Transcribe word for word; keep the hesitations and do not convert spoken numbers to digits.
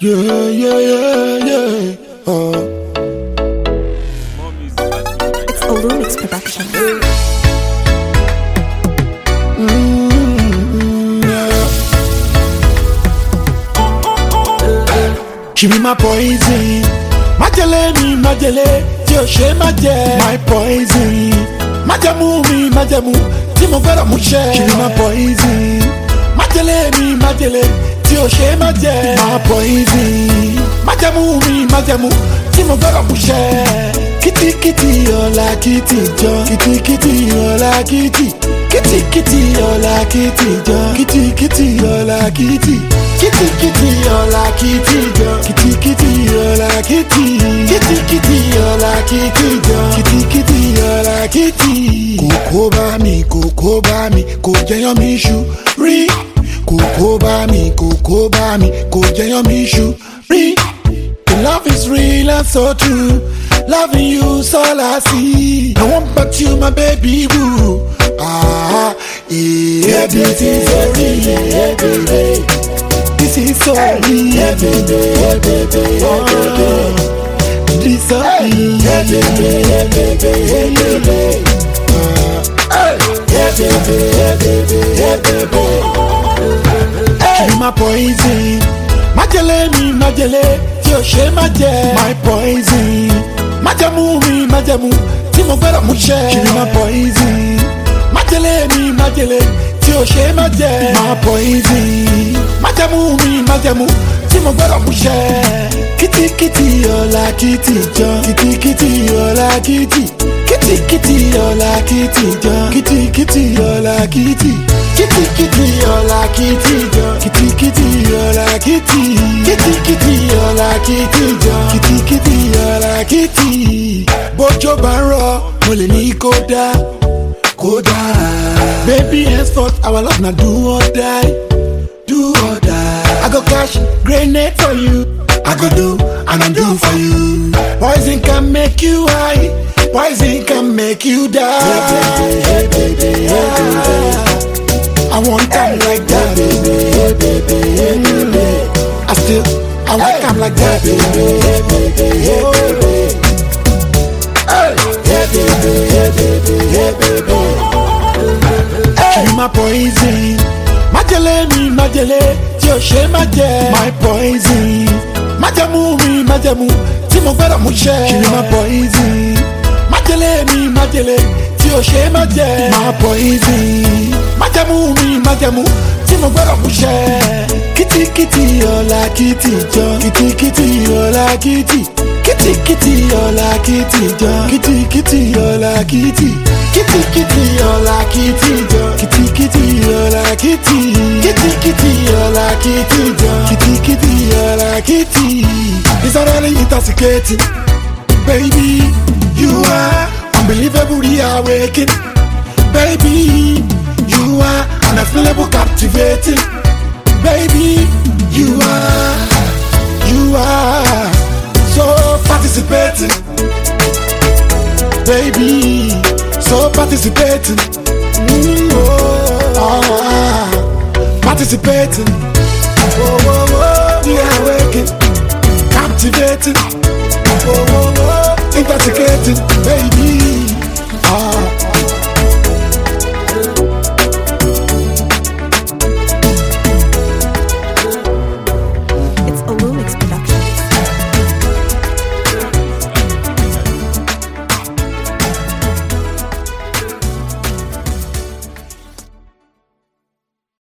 Yeah, yeah, yeah, yeah. Uh. It's a Lumix production. Mm-hmm, yeah. She be my poison. Májèlé mi, májèlé, tí o ṣe má jẹ. My poison. Májẹ̀mú mi, májẹ̀mú, tí mo gbọ́dọ̀ mú ṣẹ. She be my poison. Májèlé mi, májèlé, tí o ṣe má jẹ. My poison. Májẹ̀mú mi, májẹ̀mú, tí mo gbọ́dọ̀ mú ṣẹ. Kìtìkìtì ọ̀la kìtì jọ. Kìtìkìtì ọ̀la kìtì. Kìtìkìtì ọ̀la kìtì jọ. Kìtìkìtì ọ̀la kìtì. Kìtìkìtì ọ̀la kìtì jọ. Kìtìkìtì ọ̀la kìtì. Kìtìkìtì ọ̀la kìtì jọ. Kìtìkìtì ọ̀la kìtì. Kòkó bá mi, kòkó bá mi, kò jẹyàn mi ṣu rí. Kòkó bá mi, kòkó bá mi, kò jẹyàn mi ṣu rí. The love is real and so true. Loving you's all I see. I want but you, my baby boo. Ah, yeah, this is so real, yeah, baby. This is so real, yeah, baby, yeah, baby, yeah, baby. This is so real, yeah, baby, yeah, baby, yeah, baby. Ah, yeah, baby, yeah, baby, yeah, baby. She be my poison. Májèlé mi, májèlé, tí o ṣe má jẹ. My poison. Májẹ̀mú mi, májẹ̀mú, tí mo gbọ́dọ̀ mú ṣẹ. She be my poison. Májèlé mi, májèlé, tí o ṣe má jẹ. My poison. Májẹ̀mú mi, májẹ̀mú, tí mo gbọ́dọ̀ mú ṣẹ. Kìtìkìtì ọ̀la kìtì jọ. Kìtìkìtì ọ̀la kìtì. Kìtìkìtì ọ̀la kìtì jọ. Kìtìkìtì ọ̀la kìtì. Kìtìkìtì ọ̀la kìtì jọ. Kìtìkìtì ọ̀la kìtì. Kìtìkìtì ọ̀la kìtì jọ. Kìtìkìtì ọ̀la kìtì. Bójò bá ń rọ̀, mo lè ní kó dá, kó dá. Baby, henceforth our love na do or die, do or die. I go cash grenade for you. I go do and I do for you. Poison can make you high. Poison can make you die. Hey baby, hey baby, hey baby. I want time like that, baby, hey baby, hey baby. I still, I want time like that, baby, hey baby, hey baby. Hey baby, hey baby, hey baby. She be my poison. Májèlé mi, májèlé, tí o ṣe má jẹ. My poison. Májẹ̀mú mi, májẹ̀mú, tí mo gbọ́dọ̀ mú ṣẹ. She be my poison. Májèlé mi, májèlé, tí o ṣe má jẹ. My poison. Májẹ̀mú mi, májẹ̀mú, tí mo gbọ́dọ̀ mú ṣẹ. Kìtìkìtì ọ̀la kìtì jọ. Kìtìkìtì ọ̀la kìtì. Kìtìkìtì ọ̀la kìtì jọ. Kìtìkìtì ọ̀la kìtì. Kìtìkìtì ọ̀la kìtì jọ. Kìtìkìtì ọ̀la kìtì. Kìtìkìtì ọ̀la kìtì jọ. Kìtìkìtì ọ̀la kìtì. It's already intoxicating. Baby, you are unbelievably awakening. Baby, you are unexplainable captivating. Baby, you are, you are so participating. Baby, so participating. Mm, oh, ah, participating. Oh, oh, oh, we are waking, captivating. Oh, oh, oh, intoxicating, baby.